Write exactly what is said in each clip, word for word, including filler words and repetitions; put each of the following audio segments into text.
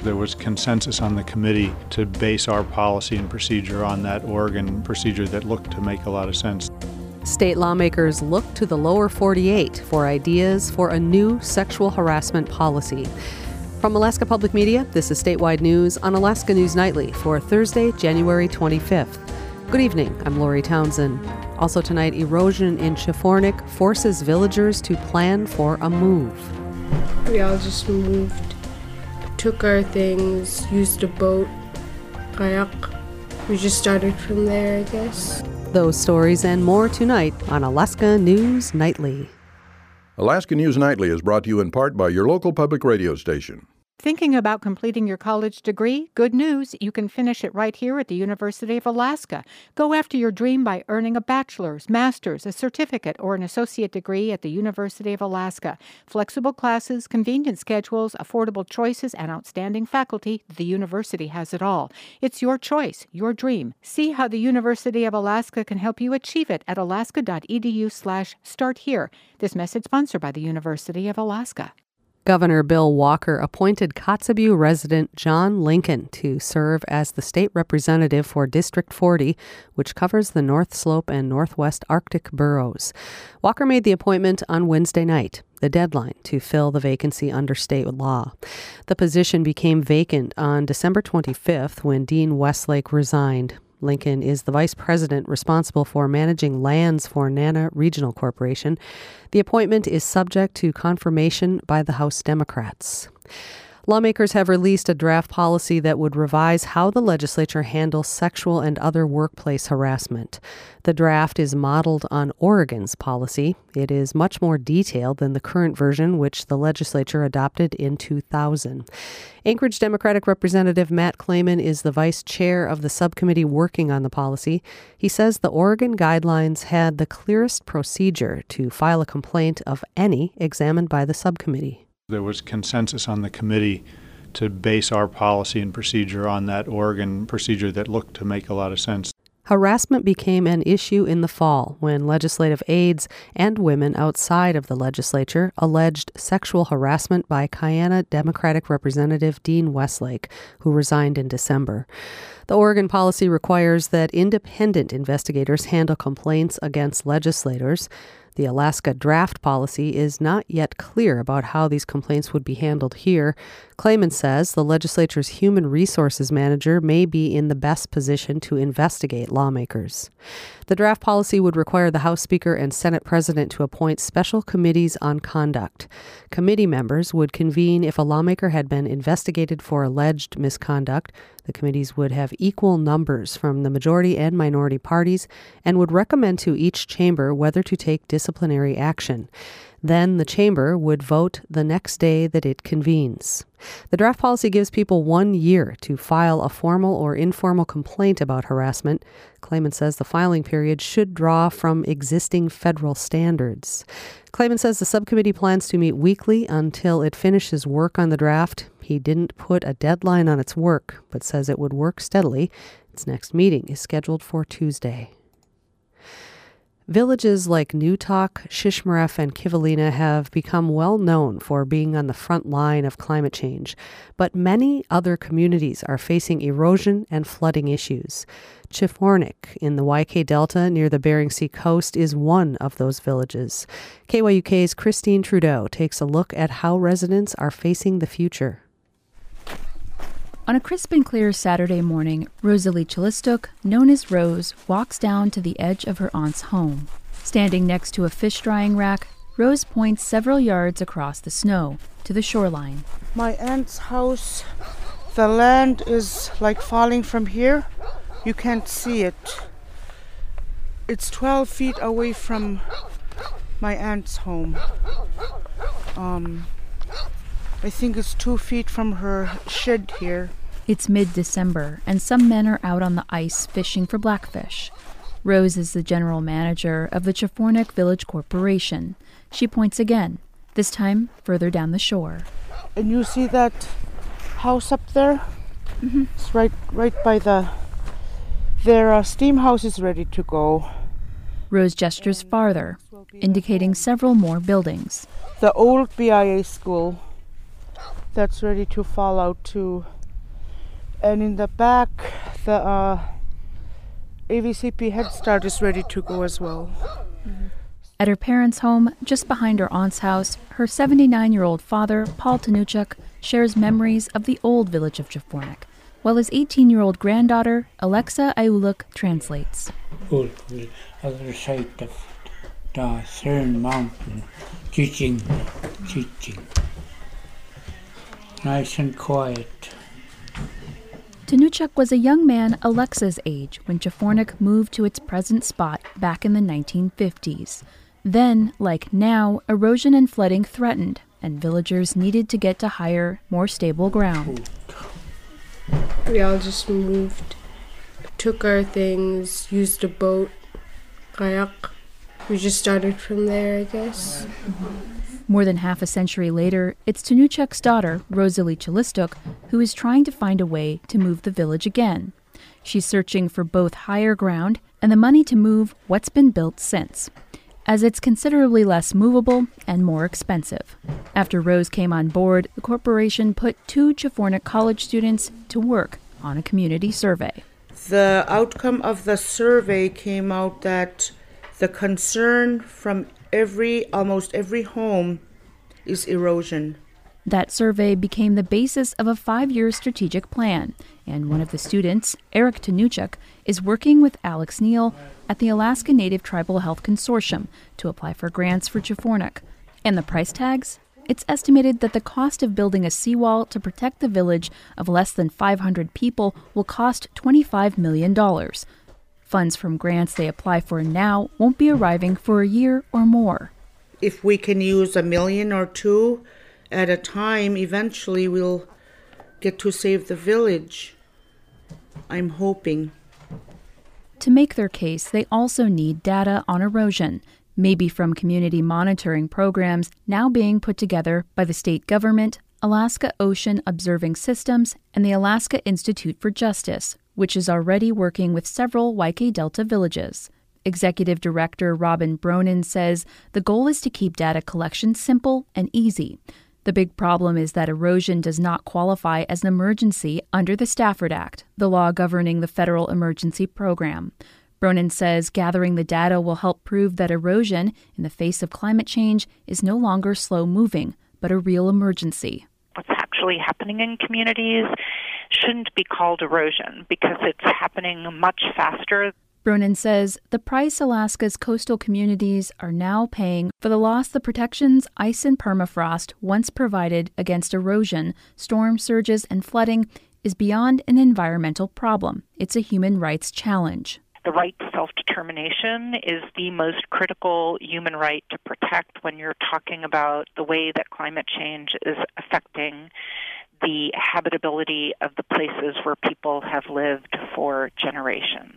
There was consensus on the committee to base our policy and procedure on that Oregon procedure that looked to make a lot of sense. State lawmakers look to the lower forty-eight for ideas for a new sexual harassment policy. From Alaska Public Media, this is Statewide News on Alaska News Nightly for Thursday, January twenty-fifth. Good evening, I'm Lori Townsend. Also tonight, erosion in Chifornik forces villagers to plan for a move. We all just moved, took our things, used a boat, kayak. We just started from there, I guess. Those stories and more tonight on Alaska News Nightly. Alaska News Nightly is brought to you in part by your local public radio station. Thinking about completing your college degree? Good news, you can finish it right here at the University of Alaska. Go after your dream by earning a bachelor's, master's, a certificate, or an associate degree at the University of Alaska. Flexible classes, convenient schedules, affordable choices, and outstanding faculty, the university has it all. It's your choice, your dream. See how the University of Alaska can help you achieve it at alaska.edu slash start here. This message sponsored by the University of Alaska. Governor Bill Walker appointed Kotzebue resident John Lincoln to serve as the state representative for District forty, which covers the North Slope and Northwest Arctic boroughs. Walker made the appointment on Wednesday night, the deadline to fill the vacancy under state law. The position became vacant on December twenty-fifth when Dean Westlake resigned. Lincoln is the vice president responsible for managing lands for Nana Regional Corporation. The appointment is subject to confirmation by the House Democrats. Lawmakers have released a draft policy that would revise how the legislature handles sexual and other workplace harassment. The draft is modeled on Oregon's policy. It is much more detailed than the current version, which the legislature adopted in two thousand. Anchorage Democratic Representative Matt Clayman is the vice chair of the subcommittee working on the policy. He says the Oregon guidelines had the clearest procedure to file a complaint of any examined by the subcommittee. There was consensus on the committee to base our policy and procedure on that Oregon procedure that looked to make a lot of sense. Harassment became an issue in the fall when legislative aides and women outside of the legislature alleged sexual harassment by Kiana Democratic Representative Dean Westlake, who resigned in December. The Oregon policy requires that independent investigators handle complaints against legislators. The Alaska draft policy is not yet clear about how these complaints would be handled here. Clayman says the legislature's human resources manager may be in the best position to investigate lawmakers. The draft policy would require the House Speaker and Senate President to appoint special committees on conduct. Committee members would convene if a lawmaker had been investigated for alleged misconduct. The committees would have equal numbers from the majority and minority parties and would recommend to each chamber whether to take disciplinary action. Then the chamber would vote the next day that it convenes. The draft policy gives people one year to file a formal or informal complaint about harassment. Clayman says the filing period should draw from existing federal standards. Clayman says the subcommittee plans to meet weekly until it finishes work on the draft. He didn't put a deadline on its work, but says it would work steadily. Its next meeting is scheduled for Tuesday. Villages like Newtok, Shishmaref, and Kivalina have become well known for being on the front line of climate change, but many other communities are facing erosion and flooding issues. Chifornik in the Y K Delta near the Bering Sea coast is one of those villages. K Y U K's Christine Trudeau takes a look at how residents are facing the future. On a crisp and clear Saturday morning, Rosalie Chalistuk, known as Rose, walks down to the edge of her aunt's home. Standing next to a fish drying rack, Rose points several yards across the snow to the shoreline. My aunt's house, the land is like falling from here. You can't see it. It's twelve feet away from my aunt's home. Um... I think it's two feet from her shed here. It's mid-December, and some men are out on the ice fishing for blackfish. Rose is the general manager of the Chifornik Village Corporation. She points again, this time further down the shore. And you see that house up there? Mm-hmm. It's right, right by the... Their uh, steam house is ready to go. Rose gestures farther, indicating several more buildings. The old B I A school. that's ready to fall out too. And in the back, the uh, A V C P Head Start is ready to go as well. Mm-hmm. At her parents' home, just behind her aunt's house, her seventy-nine-year-old father, Paul Tanuchuk, shares memories of the old village of Jefornik, while his eighteen-year-old granddaughter, Alexa Ayuluk, translates. Old, other side of the Third Mountain, teaching, teaching. Nice and quiet. Tanuchuk was a young man Alexa's age when Jefornik moved to its present spot back in the nineteen fifties. Then, like now, erosion and flooding threatened, and villagers needed to get to higher, more stable ground. We all just moved, took our things, used a boat, kayak. We just started from there, I guess. More than half a century later, it's Tanuchuk's daughter, Rosalie Chalistuk, who is trying to find a way to move the village again. She's searching for both higher ground and the money to move what's been built since, as it's considerably less movable and more expensive. After Rose came on board, the corporation put two Jefornik college students to work on a community survey. The outcome of the survey came out that the concern from every, almost every home is erosion. That survey became the basis of a five-year strategic plan, and one of the students, Eric Tanuchuk, is working with Alex Neal at the Alaska Native Tribal Health Consortium to apply for grants for Jefornik. And the price tags? It's estimated that the cost of building a seawall to protect the village of less than five hundred people will cost twenty-five million dollars. Funds from grants they apply for now won't be arriving for a year or more. If we can use a million or two at a time, eventually we'll get to save the village. I'm hoping. To make their case, they also need data on erosion, maybe from community monitoring programs now being put together by the state government, Alaska Ocean Observing Systems, and the Alaska Institute for Justice, which is already working with several Y K Delta villages. Executive Director Robin Bronin says the goal is to keep data collection simple and easy. The big problem is that erosion does not qualify as an emergency under the Stafford Act, the law governing the federal emergency program. Bronin says gathering the data will help prove that erosion, in the face of climate change, is no longer slow-moving, but a real emergency. What's actually happening in communities shouldn't be called erosion because it's happening much faster. Bronin says the price Alaska's coastal communities are now paying for the loss the protections ice and permafrost once provided against erosion, storm surges, and flooding is beyond an environmental problem. It's a human rights challenge. The right to self-determination is the most critical human right to protect when you're talking about the way that climate change is affecting the habitability of the places where people have lived for generations.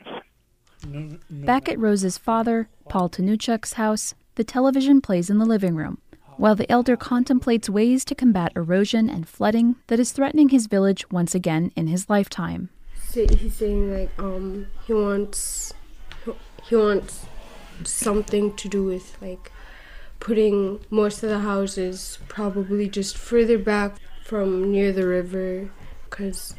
Back at Rose's father, Paul Tanuchuk's house, the television plays in the living room, while the elder contemplates ways to combat erosion and flooding that is threatening his village once again in his lifetime. He's saying like um he wants he wants something to do with like putting most of the houses probably just further back from near the river, because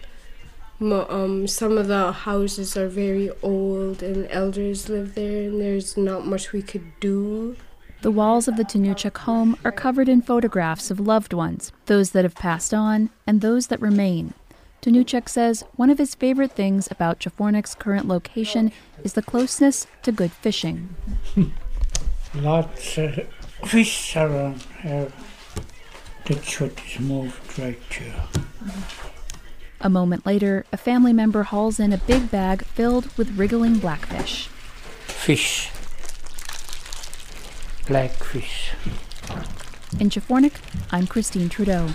um some of the houses are very old and elders live there and there's not much we could do. The walls of the Tanuchuk home are covered in photographs of loved ones, those that have passed on and those that remain. Tanuchuk says one of his favorite things about Jefornik's current location is the closeness to good fishing. Lots of fish around here. The chute is moved right here. A moment later, a family member hauls in a big bag filled with wriggling blackfish. Fish. Blackfish. In Jefornik, I'm Christine Trudeau.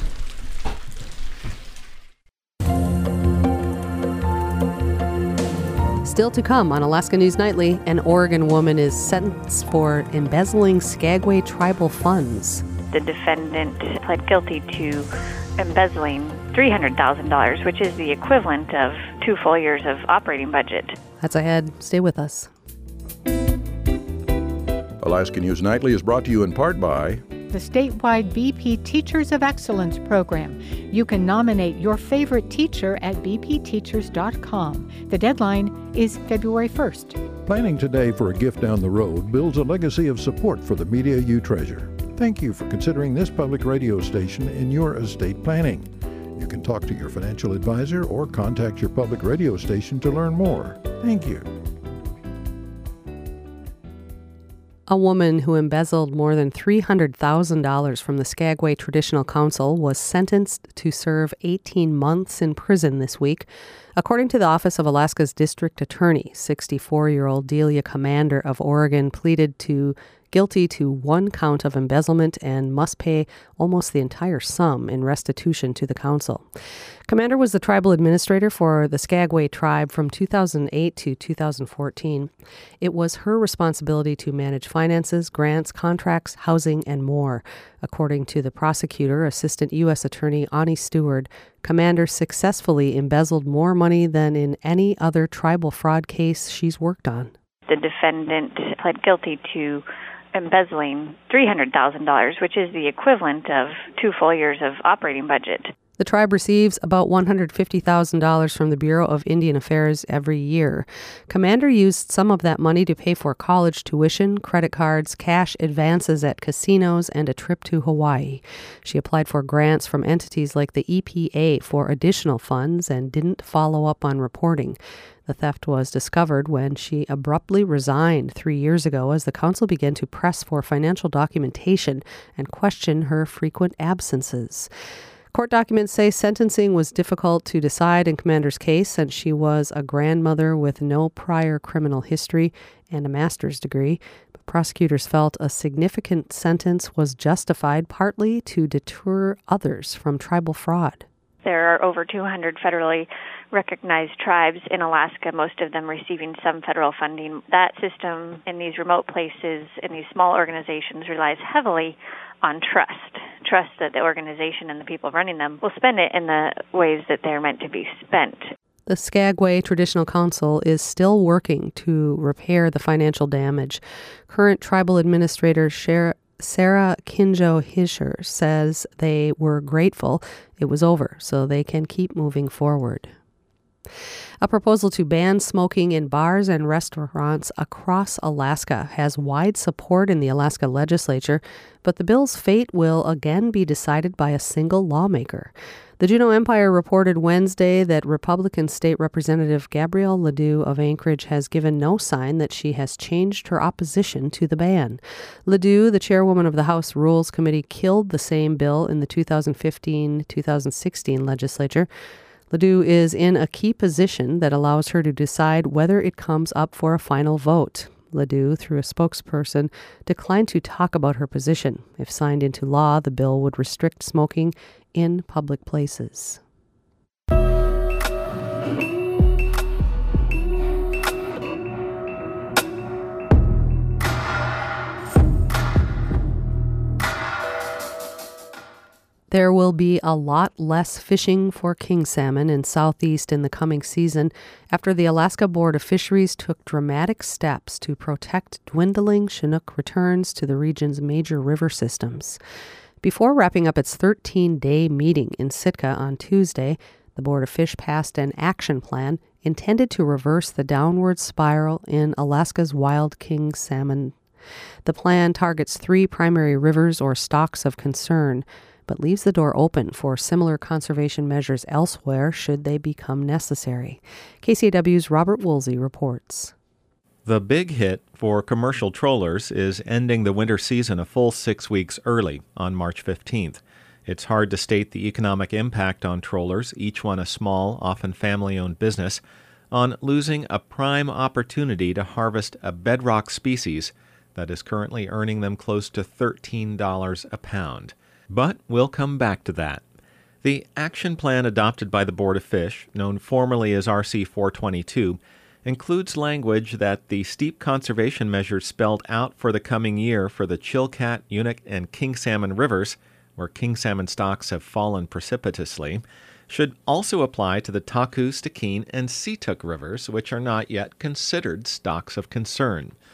Still to come on Alaska News Nightly, an Oregon woman is sentenced for embezzling Skagway tribal funds. The defendant pled guilty to embezzling three hundred thousand dollars, which is the equivalent of two full years of operating budget. That's ahead. Stay with us. Alaska News Nightly is brought to you in part by the statewide B P Teachers of Excellence program. You can nominate your favorite teacher at b p teachers dot com. The deadline is February first. Planning today for a gift down the road builds a legacy of support for the media you treasure. Thank you for considering this public radio station in your estate planning. You can talk to your financial advisor or contact your public radio station to learn more. Thank you. A woman who embezzled more than three hundred thousand dollars from the Skagway Traditional Council was sentenced to serve eighteen months in prison this week. According to the Office of Alaska's District Attorney, sixty-four-year-old Delia Commander of Oregon pleaded to guilty to one count of embezzlement and must pay almost the entire sum in restitution to the council. Commander was the tribal administrator for the Skagway tribe from two thousand eight to two thousand fourteen. It was her responsibility to manage finances, grants, contracts, housing, and more. According to the prosecutor, Assistant U S Attorney Ani Stewart, Commander successfully embezzled more money than in any other tribal fraud case she's worked on. The defendant pled guilty to embezzling three hundred thousand dollars, which is the equivalent of two full years of operating budget. The tribe receives about one hundred fifty thousand dollars from the Bureau of Indian Affairs every year. Commander used some of that money to pay for college tuition, credit cards, cash advances at casinos, and a trip to Hawaii. She applied for grants from entities like the E P A for additional funds and didn't follow up on reporting. The theft was discovered when she abruptly resigned three years ago as the council began to press for financial documentation and question her frequent absences. Court documents say sentencing was difficult to decide in Commander's case, and she was a grandmother with no prior criminal history and a master's degree. But prosecutors felt a significant sentence was justified partly to deter others from tribal fraud. There are over two hundred federally recognized tribes in Alaska, most of them receiving some federal funding. That system in these remote places, in these small organizations, relies heavily on trust. Trust that the organization and the people running them will spend it in the ways that they're meant to be spent. The Skagway Traditional Council is still working to repair the financial damage. Current tribal administrator Sarah Sarah Kinjo-Hischer says they were grateful it was over so they can keep moving forward. A proposal to ban smoking in bars and restaurants across Alaska has wide support in the Alaska legislature, but the bill's fate will again be decided by a single lawmaker. The Juneau Empire reported Wednesday that Republican State Representative Gabrielle Ledoux of Anchorage has given no sign that she has changed her opposition to the ban. Ledoux, the chairwoman of the House Rules Committee, killed the same bill in the two thousand fifteen to two thousand sixteen legislature. Ledoux is in a key position that allows her to decide whether it comes up for a final vote. Ledoux, through a spokesperson, declined to talk about her position. If signed into law, the bill would restrict smoking in public places. There will be a lot less fishing for king salmon in Southeast in the coming season after the Alaska Board of Fisheries took dramatic steps to protect dwindling Chinook returns to the region's major river systems. Before wrapping up its thirteen-day meeting in Sitka on Tuesday, the Board of Fish passed an action plan intended to reverse the downward spiral in Alaska's wild king salmon. The plan targets three primary rivers or stocks of concern, but leaves the door open for similar conservation measures elsewhere should they become necessary. K C A W's Robert Woolsey reports. The big hit for commercial trollers is ending the winter season a full six weeks early on March fifteenth. It's hard to state the economic impact on trollers, each one a small, often family-owned business, on losing a prime opportunity to harvest a bedrock species that is currently earning them close to thirteen dollars a pound. But we'll come back to that. The action plan adopted by the Board of Fish, known formerly as R C four twenty-two, includes language that the steep conservation measures spelled out for the coming year for the Chilkat, Unuk, and King Salmon rivers, where king salmon stocks have fallen precipitously, should also apply to the Taku, Stikine, and Seetuk rivers, which are not yet considered stocks of concern.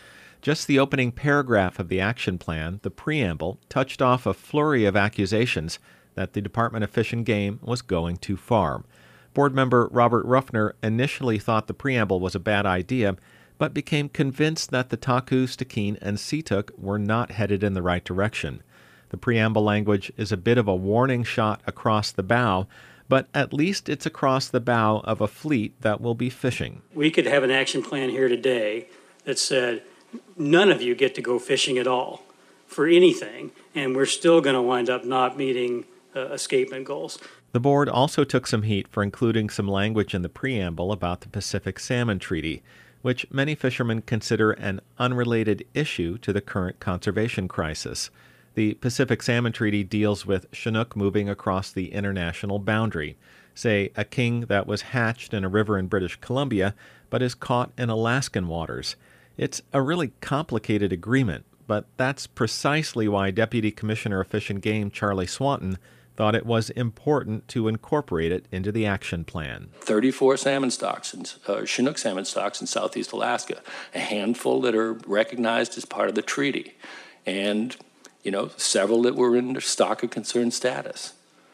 Just the opening paragraph of the action plan, the preamble, touched off a flurry of accusations that the Department of Fish and Game was going too far. Board member Robert Ruffner initially thought the preamble was a bad idea, but became convinced that the Taku, Stikine, and Seetuk were not headed in the right direction. The preamble language is a bit of a warning shot across the bow, but at least it's across the bow of a fleet that will be fishing. We could have an action plan here today that said, none of you get to go fishing at all for anything, and we're still going to wind up not meeting uh, escapement goals. The board also took some heat for including some language in the preamble about the Pacific Salmon Treaty, which many fishermen consider an unrelated issue to the current conservation crisis. The Pacific Salmon Treaty deals with Chinook moving across the international boundary, say a king that was hatched in a river in British Columbia but is caught in Alaskan waters. It's a really complicated agreement, but that's precisely why Deputy Commissioner of Fish and Game Charlie Swanton thought it was important to incorporate it into the action plan. thirty-four salmon stocks, and uh, Chinook salmon stocks in southeast Alaska, a handful that are recognized as part of the treaty, and you know, several that were in stock of concern status.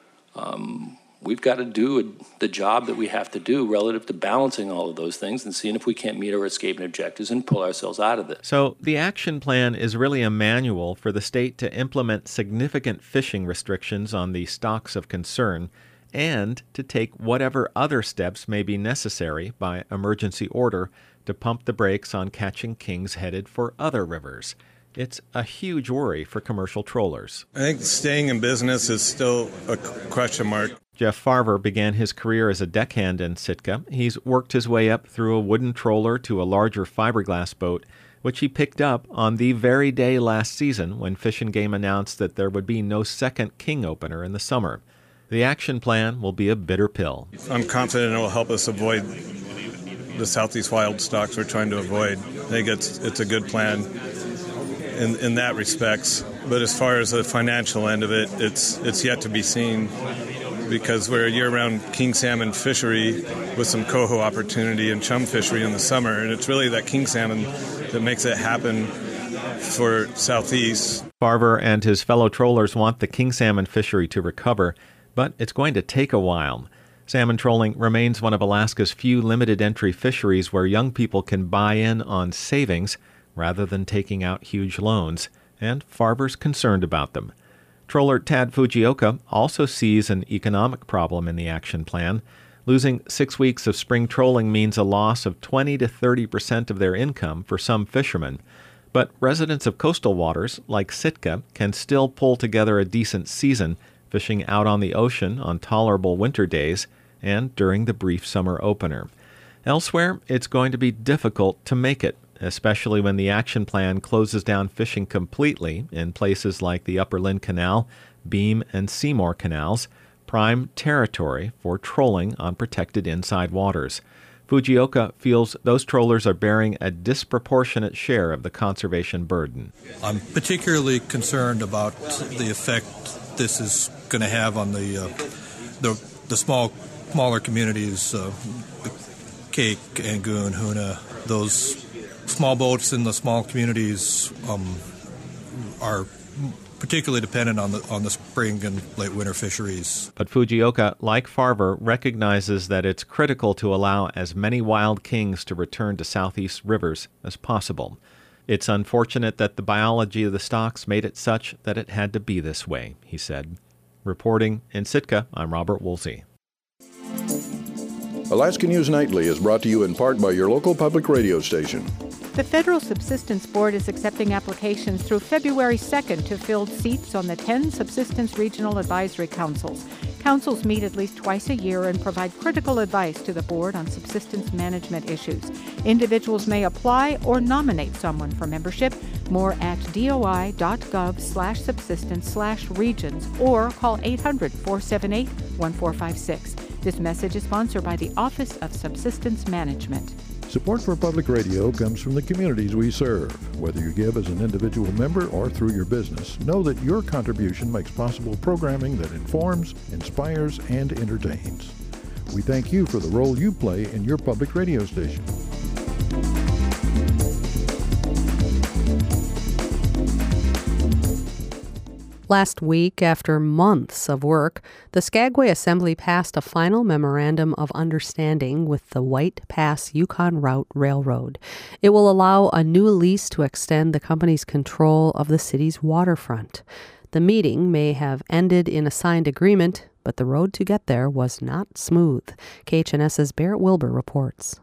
Um, we've got to do a, the job that we have to do relative to balancing all of those things and seeing if we can't meet our escapement objectives and pull ourselves out of this. So the action plan is really a manual for the state to implement significant fishing restrictions on the stocks of concern and to take whatever other steps may be necessary by emergency order to pump the brakes on catching kings headed for other rivers. It's a huge worry for commercial trollers. I think staying in business is still a question mark. Jeff Farver began his career as a deckhand in Sitka. He's worked his way up through a wooden troller to a larger fiberglass boat, which he picked up on the very day last season when Fish and Game announced that there would be no second king opener in the summer. The action plan will be a bitter pill. I'm confident it will help us avoid the southeast wild stocks we're trying to avoid. I think it's it's a good plan in in that respects. But as far as the financial end of it, it's it's yet to be seen, because we're a year-round king salmon fishery with some coho opportunity and chum fishery in the summer, and it's really that king salmon that makes it happen for southeast. Farver and his fellow trollers want the king salmon fishery to recover, but it's going to take a while. Salmon trolling remains one of Alaska's few limited entry fisheries where young people can buy in on savings rather than taking out huge loans, and Farver's concerned about them. Troller Tad Fujioka also sees an economic problem in the action plan. Losing six weeks of spring trolling means a loss of twenty to thirty percent of their income for some fishermen. But residents of coastal waters, like Sitka, can still pull together a decent season, fishing out on the ocean on tolerable winter days and during the brief summer opener. Elsewhere, it's going to be difficult to make it, especially when the action plan closes down fishing completely in places like the Upper Lynn Canal, Beam, and Seymour canals, prime territory for trolling on protected inside waters. Fujioka feels those trollers are bearing a disproportionate share of the conservation burden. I'm particularly concerned about the effect this is going to have on the uh, the, the small, smaller communities, uh, Cake, Angoon, Hoonah. Those small boats in the small communities um, are particularly dependent on the on the spring and late winter fisheries. But Fujioka, like Farver, recognizes that it's critical to allow as many wild kings to return to southeast rivers as possible. It's unfortunate that the biology of the stocks made it such that it had to be this way, he said. Reporting in Sitka, I'm Robert Woolsey. Alaska News Nightly is brought to you in part by your local public radio station. The Federal Subsistence Board is accepting applications through February second to fill seats on the ten Subsistence Regional Advisory Councils. Councils meet at least twice a year and provide critical advice to the board on subsistence management issues. Individuals may apply or nominate someone for membership. More at doi.gov slash subsistence slash regions or call eight hundred, four seven eight, one four five six. This message is sponsored by the Office of Subsistence Management. Support for public radio comes from the communities we serve. Whether you give as an individual member or through your business, know that your contribution makes possible programming that informs, inspires, and entertains. We thank you for the role you play in your public radio station. Last week, after months of work, the Skagway Assembly passed a final memorandum of understanding with the White Pass Yukon Route Railroad. It will allow a new lease to extend the company's control of the city's waterfront. The meeting may have ended in a signed agreement, but the road to get there was not smooth. K H N S's Barrett Wilbur reports.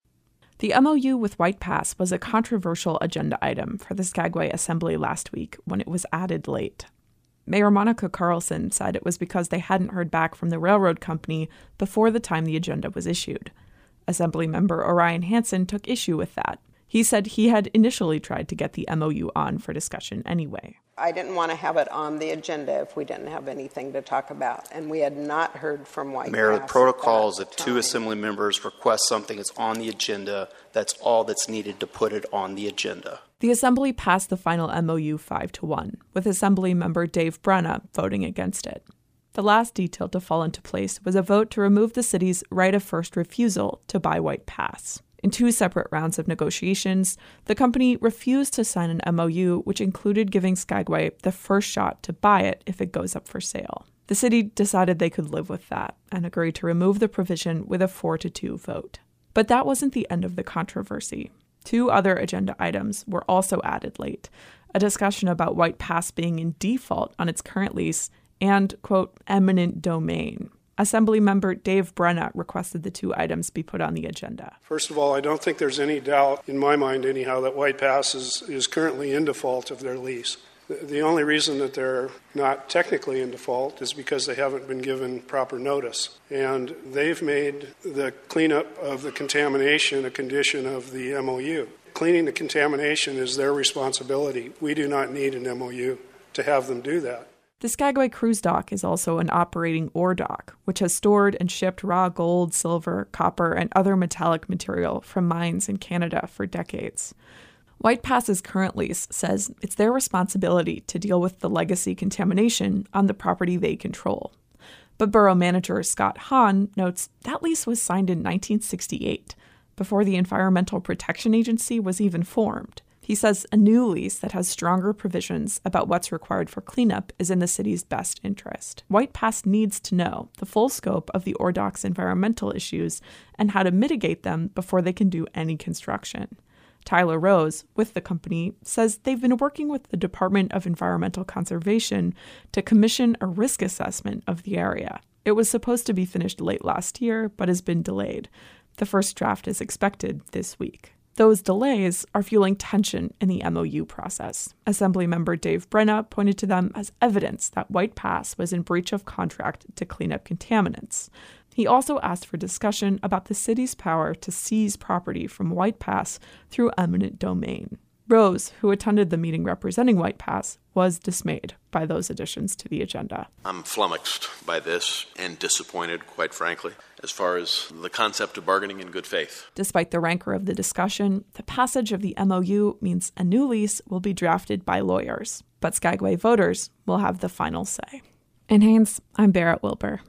The M O U with White Pass was a controversial agenda item for the Skagway Assembly last week when it was added late. Mayor Monica Carlson said it was because they hadn't heard back from the railroad company before the time the agenda was issued. Assemblymember Orion Hansen took issue with that. He said he had initially tried to get the M O U on for discussion anyway. I didn't want to have it on the agenda if we didn't have anything to talk about, and we had not heard from White Mayor, Pass the protocol is that time. two assembly members request something that's on the agenda. That's all that's needed to put it on the agenda. The Assembly passed the final M O U five to one, with Assemblymember Dave Brenna voting against it. The last detail to fall into place was a vote to remove the city's right of first refusal to buy White Pass. In two separate rounds of negotiations, the company refused to sign an M O U which included giving Skagway the first shot to buy it if it goes up for sale. The city decided they could live with that and agreed to remove the provision with a four to two vote. But that wasn't the end of the controversy. Two other agenda items were also added late, a discussion about White Pass being in default on its current lease and, quote, eminent domain. Assemblymember Dave Brenna requested the two items be put on the agenda. First of all, I don't think there's any doubt, in my mind anyhow, that White Pass is, is currently in default of their lease. The, the only reason that they're not technically in default is because they haven't been given proper notice. And they've made the cleanup of the contamination a condition of the M O U. Cleaning the contamination is their responsibility. We do not need an M O U to have them do that. The Skagway Cruise Dock is also an operating ore dock, which has stored and shipped raw gold, silver, copper, and other metallic material from mines in Canada for decades. White Pass's current lease says it's their responsibility to deal with the legacy contamination on the property they control. But borough manager Scott Hahn notes that lease was signed in nineteen sixty-eight, before the Environmental Protection Agency was even formed. He says a new lease that has stronger provisions about what's required for cleanup is in the city's best interest. White Pass needs to know the full scope of the ore dock's environmental issues and how to mitigate them before they can do any construction. Tyler Rose, with the company, says they've been working with the Department of Environmental Conservation to commission a risk assessment of the area. It was supposed to be finished late last year, but has been delayed. The first draft is expected this week. Those delays are fueling tension in the M O U process. Assemblymember Dave Brenna pointed to them as evidence that White Pass was in breach of contract to clean up contaminants. He also asked for discussion about the city's power to seize property from White Pass through eminent domain. Rose, who attended the meeting representing White Pass, was dismayed by those additions to the agenda. I'm flummoxed by this and disappointed, quite frankly, as far as the concept of bargaining in good faith. Despite the rancor of the discussion, the passage of the M O U means a new lease will be drafted by lawyers, but Skagway voters will have the final say. In Haines, I'm Barrett Wilbur.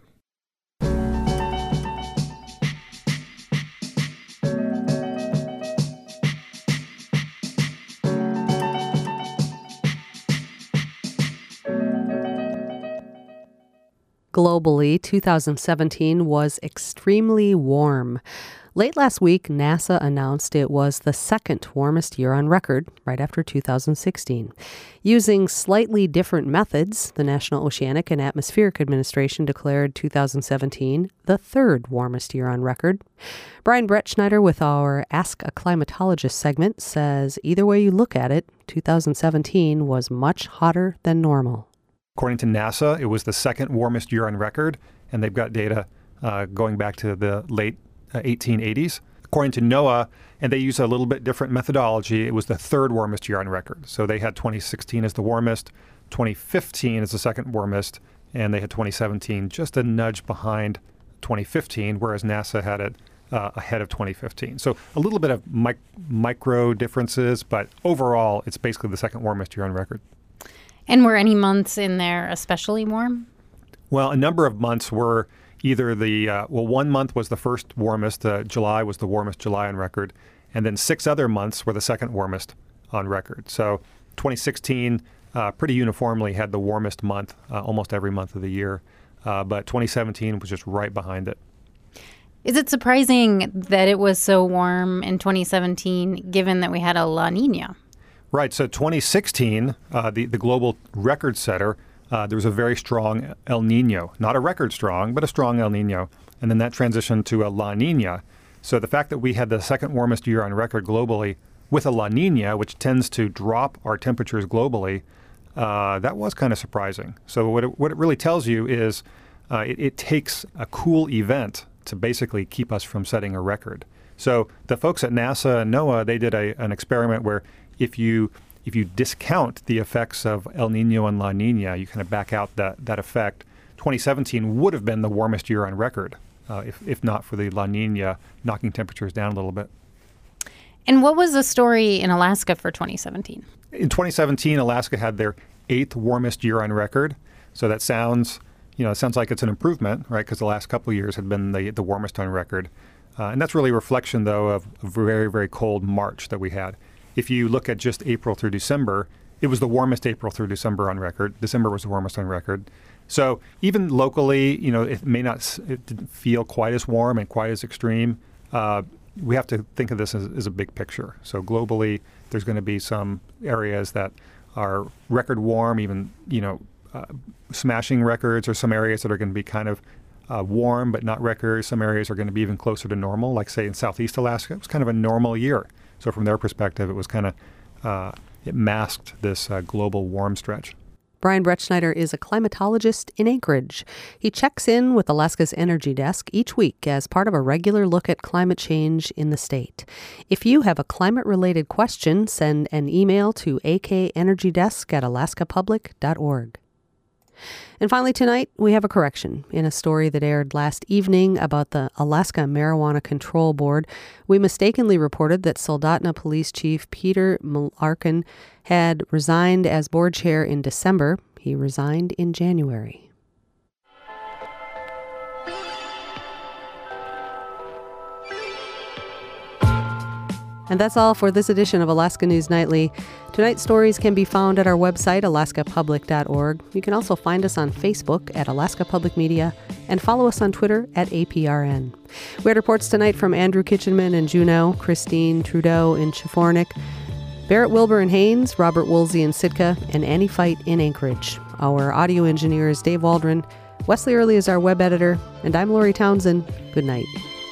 Globally, two thousand seventeen was extremely warm. Late last week, NASA announced it was the second warmest year on record, right after two thousand sixteen. Using slightly different methods, the National Oceanic and Atmospheric Administration declared two thousand seventeen the third warmest year on record. Brian Brettschneider with our Ask a Climatologist segment says either way you look at it, two thousand seventeen was much hotter than normal. According to NASA, it was the second warmest year on record, and they've got data uh, going back to the late uh, eighteen eighties. According to NOAA, and they use a little bit different methodology, it was the third warmest year on record. So they had twenty sixteen as the warmest, twenty fifteen as the second warmest, and they had twenty seventeen just a nudge behind twenty fifteen, whereas NASA had it uh, ahead of twenty fifteen. So a little bit of mic- micro differences, but overall, it's basically the second warmest year on record. And were any months in there especially warm? Well, a number of months were either the, uh, well, one month was the first warmest. Uh, July was the warmest July on record. And then six other months were the second warmest on record. So twenty sixteen, uh, pretty uniformly had the warmest month uh, almost every month of the year. Uh, but twenty seventeen was just right behind it. Is it surprising that it was so warm in twenty seventeen, given that we had a La Nina? Right. So twenty sixteen, uh, the, the global record setter, uh, there was a very strong El Nino. Not a record strong, but a strong El Nino. And then that transitioned to a La Nina. So the fact that we had the second warmest year on record globally with a La Nina, which tends to drop our temperatures globally, uh, that was kind of surprising. So what it, what it really tells you is uh, it, it takes a cool event to basically keep us from setting a record. So the folks at NASA and NOAA, they did a, an experiment where if you if you discount the effects of El Nino and La Nina, you kind of back out that, that effect, twenty seventeen would have been the warmest year on record, uh, if, if not for the La Nina knocking temperatures down a little bit. And what was the story in Alaska for twenty seventeen? In twenty seventeen, Alaska had their eighth warmest year on record. So that sounds, you know, it sounds like it's an improvement, right? Because the last couple of years had been the, the warmest on record. Uh, and that's really a reflection, though, of a very, very cold March that we had. If you look at just April through December, it was the warmest April through December on record. December was the warmest on record. So even locally, you know, it may not it didn't feel quite as warm and quite as extreme. Uh, we have to think of this as, as a big picture. So globally, there's going to be some areas that are record warm, even, you know, uh, smashing records, or some areas that are going to be kind of uh, warm but not records. Some areas are going to be even closer to normal, like, say, in Southeast Alaska. It was kind of a normal year. So from their perspective, it was kind of, uh, it masked this uh, global warm stretch. Brian Bretschneider is a climatologist in Anchorage. He checks in with Alaska's Energy Desk each week as part of a regular look at climate change in the state. If you have a climate-related question, send an email to a k energy desk at alaska public dot org. And finally tonight, we have a correction. In a story that aired last evening about the Alaska Marijuana Control Board, we mistakenly reported that Soldotna Police Chief Peter Malarkin had resigned as board chair in December. He resigned in January. And that's all for this edition of Alaska News Nightly. Tonight's stories can be found at our website, alaska public dot org. You can also find us on Facebook at Alaska Public Media and follow us on Twitter at A P R N. We had reports tonight from Andrew Kitchenman in Juneau, Christine Trudeau in Chefornik, Barrett Wilbur in Haines, Robert Woolsey in Sitka, and Annie Fight in Anchorage. Our audio engineer is Dave Waldron. Wesley Early is our web editor, and I'm Lori Townsend. Good night.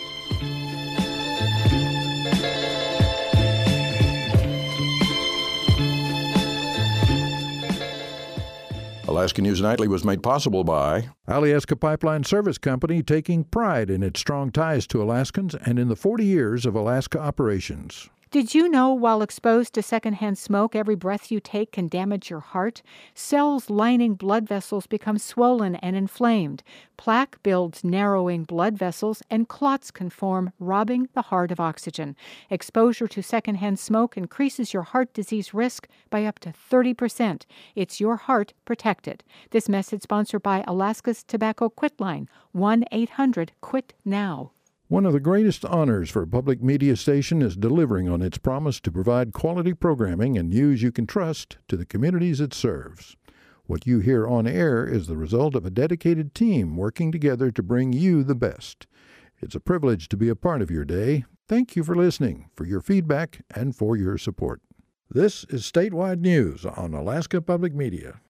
Alaska News Nightly was made possible by Alyeska Pipeline Service Company, taking pride in its strong ties to Alaskans and in the forty years of Alaska operations. Did you know while exposed to secondhand smoke, every breath you take can damage your heart? Cells lining blood vessels become swollen and inflamed. Plaque builds narrowing blood vessels, and clots can form, robbing the heart of oxygen. Exposure to secondhand smoke increases your heart disease risk by up to thirty percent. It's your heart protected. This message sponsored by Alaska's Tobacco Quit Line, one eight hundred quit now. One of the greatest honors for a public media station is delivering on its promise to provide quality programming and news you can trust to the communities it serves. What you hear on air is the result of a dedicated team working together to bring you the best. It's a privilege to be a part of your day. Thank you for listening, for your feedback, and for your support. This is Statewide News on Alaska Public Media.